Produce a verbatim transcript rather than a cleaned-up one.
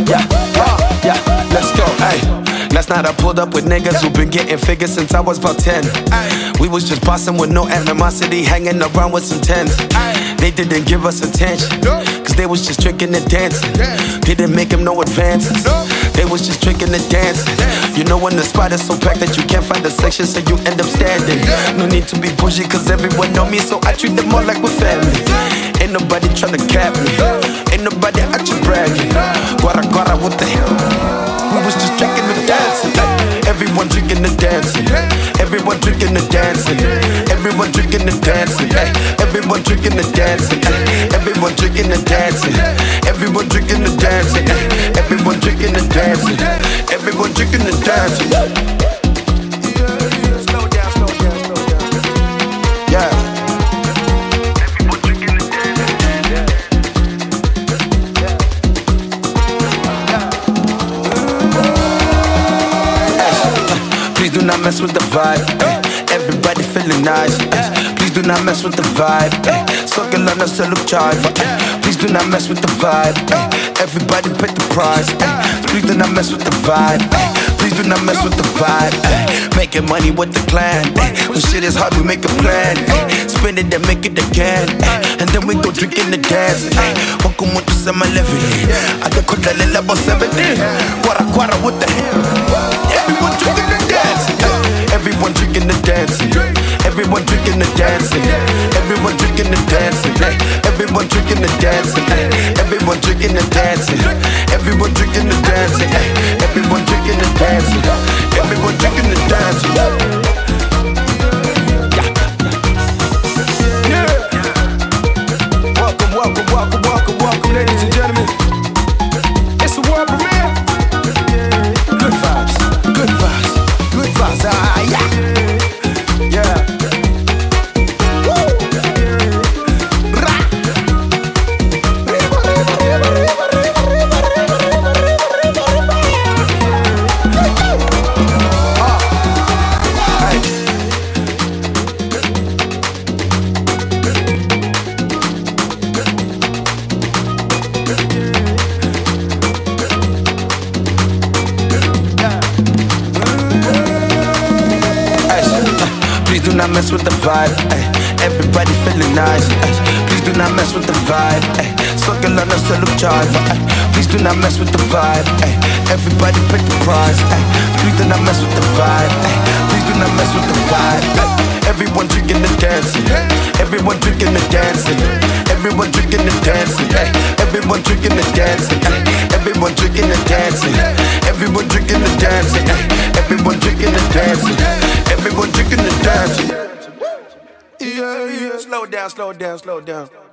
Yeah, yeah, yeah, let's go, ayy. Last night I pulled up with niggas who been getting figures since I was about ten. We was just bossing with no animosity, hanging around with some tens. They didn't give us attention, cause they was just drinking and dancing. Didn't make them no advances, they was just drinking and dancing. You know when the spot is so packed that you can't find a section, so you end up standing. No need to be bougie cause everyone know me, so I treat them all like we're family. Ain't nobody tryna cap me, ain't nobody out you bragging. Guara guara, what the hell? We was just drinking and dancing. Everyone drinking and dancing. Everyone drinking and dancing. Everyone drinking and dancing. Everyone drinking and dancing. Everyone drinking and dancing. Everyone drinking and dancing. Everyone drinking and dancing. Everyone drinking and dancing. Slow down, slow down, slow down. Yeah. Please do not mess with the vibe. Ay. Everybody feeling nice. Ay. Please do not mess with the vibe. Soaking on us, look chive. Please do not mess with the vibe. Ay. Everybody pay the price. Ay. Please do not mess with the vibe. Ay. Please do not mess with the vibe. Ay. Making money with the clan. Ay. When shit is hard, we make a plan. Ay. Spend it and make it again. Ay. And then we go drinking and dancing. Welcome to summer leveling. I can call that level seventeen. Quara quara, what the hell? Everyone drinking and dancing. Everyone drinking and dancing. Everyone drinking and dancing. Everyone drinking and dancing. Everyone drinking and dancing. Everyone drinking and dancing. Everyone drinking and dancing. Everyone drinking and dancing. Everyone drinking and dancing. Yeah. Welcome, welcome, welcome, welcome, welcome, ladies and gentlemen. It's a world premiere. Good vibes, good vibes, good vibes. Ah, yeah. Yeah. Woo. Ra. Riba, riba, riba, riba, riba, riba, riba, riba, riba, riba, riba. Ah. Hey. Please do not mess with the vibe. Ay. Everybody feeling nice. Ay. Please do not mess with the vibe. Soaking on us, look chive. Please do not mess with the vibe. Ay. Everybody pay the price. Ay. Please do not mess with the vibe. Ay. Please do not mess with the vibe. Ay. Everyone drinking and dancing. Everyone drinking and dancing. Everyone drinking and dancing. Ay. Everyone drinking and dancing. Ay. Everyone drinking and dancing. Everyone drinking and dancing. Ay. Everyone drinking and dancing. Everyone drinking and dancing. Yeah, yeah. Slow down, slow down, slow down.